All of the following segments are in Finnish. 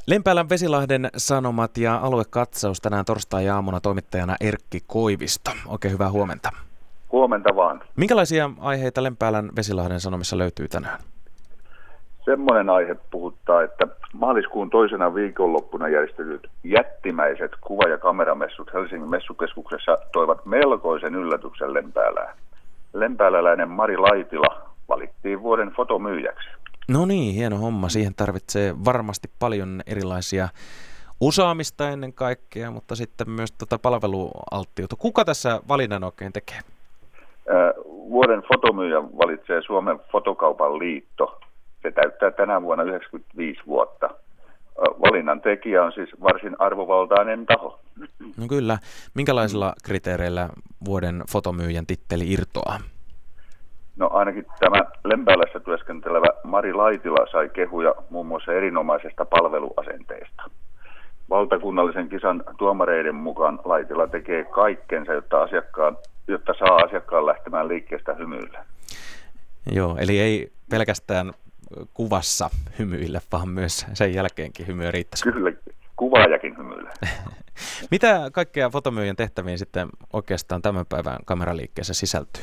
Lempäälän Vesilahden Sanomat ja aluekatsaus tänään torstai-aamuna toimittajana Erkki Koivisto. Oikein hyvää huomenta. Huomenta vaan. Minkälaisia aiheita Lempäälän Vesilahden Sanomissa löytyy tänään? Semmoinen aihe puhuttaa, että maaliskuun toisena viikonloppuna järjestetyt jättimäiset kuva- ja kameramessut Helsingin messukeskuksessa toivat melkoisen yllätyksen Lempäälään. Lempääläläinen Mari Laitila valittiin vuoden fotomyyjäksi. No niin, hieno homma. Siihen tarvitsee varmasti paljon erilaisia osaamista ennen kaikkea, mutta sitten myös palvelualttiutta. Kuka tässä valinnan oikein tekee? Vuoden fotomyyjän valitsee Suomen Fotokaupan liitto. Se täyttää tänä vuonna 95 vuotta. Valinnan tekijä on siis varsin arvovaltainen taho. No kyllä. Minkälaisilla kriteereillä vuoden fotomyyjän titteli irtoaa? No ainakin tämä Lempäälässä työskentelevä Mari Laitila sai kehuja muun muassa erinomaisesta palveluasenteesta. Valtakunnallisen kisan tuomareiden mukaan Laitila tekee kaikkensa, jotta saa asiakkaan lähtemään liikkeestä hymyillä. Joo, eli ei pelkästään kuvassa hymyillä, vaan myös sen jälkeenkin hymyä riittäisi. Kyllä, kuvaajakin hymyillä. Mitä kaikkea fotomyyjän tehtäviin sitten oikeastaan tämän päivän kameraliikkeessä sisältyy?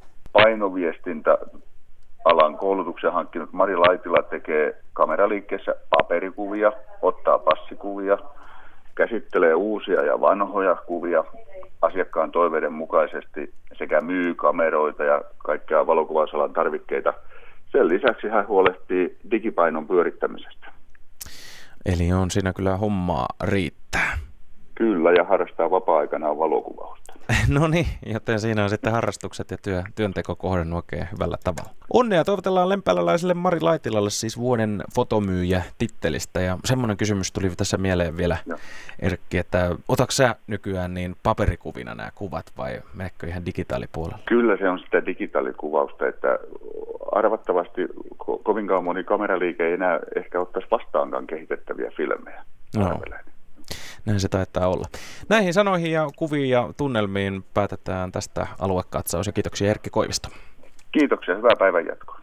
Painoviestintäalan koulutuksen hankkinut Mari Laitila tekee kameraliikkeessä paperikuvia, ottaa passikuvia, käsittelee uusia ja vanhoja kuvia asiakkaan toiveiden mukaisesti sekä myy kameroita ja kaikkea valokuvausalan tarvikkeita. Sen lisäksi hän huolehtii digipainon pyörittämisestä. Eli on siinä kyllä hommaa riittää. Kyllä, ja harrastaa vapaa-aikanaan valokuvausta. No niin, joten siinä on sitten harrastukset ja työnteko kohdannut oikein hyvällä tavalla. Onnea toivotellaan lempääläläiselle Mari Laitilalle siis vuoden fotomyyjä tittelistä. Ja semmoinen kysymys tuli tässä mieleen vielä, Erkki, että otatko sä nykyään niin paperikuvina nämä kuvat vai meneekö ihan digitaalipuolella? Kyllä se on sitä digitaalikuvausta, että arvattavasti kovinkaan moni kameraliike ei enää ehkä ottaisi vastaankaan kehitettäviä filmejä. No. Näin se taitaa olla. Näihin sanoihin ja kuviin ja tunnelmiin päätetään tästä aluekatsaus ja kiitoksia Erkki Koivisto. Kiitoksia, hyvää päivän jatkoa.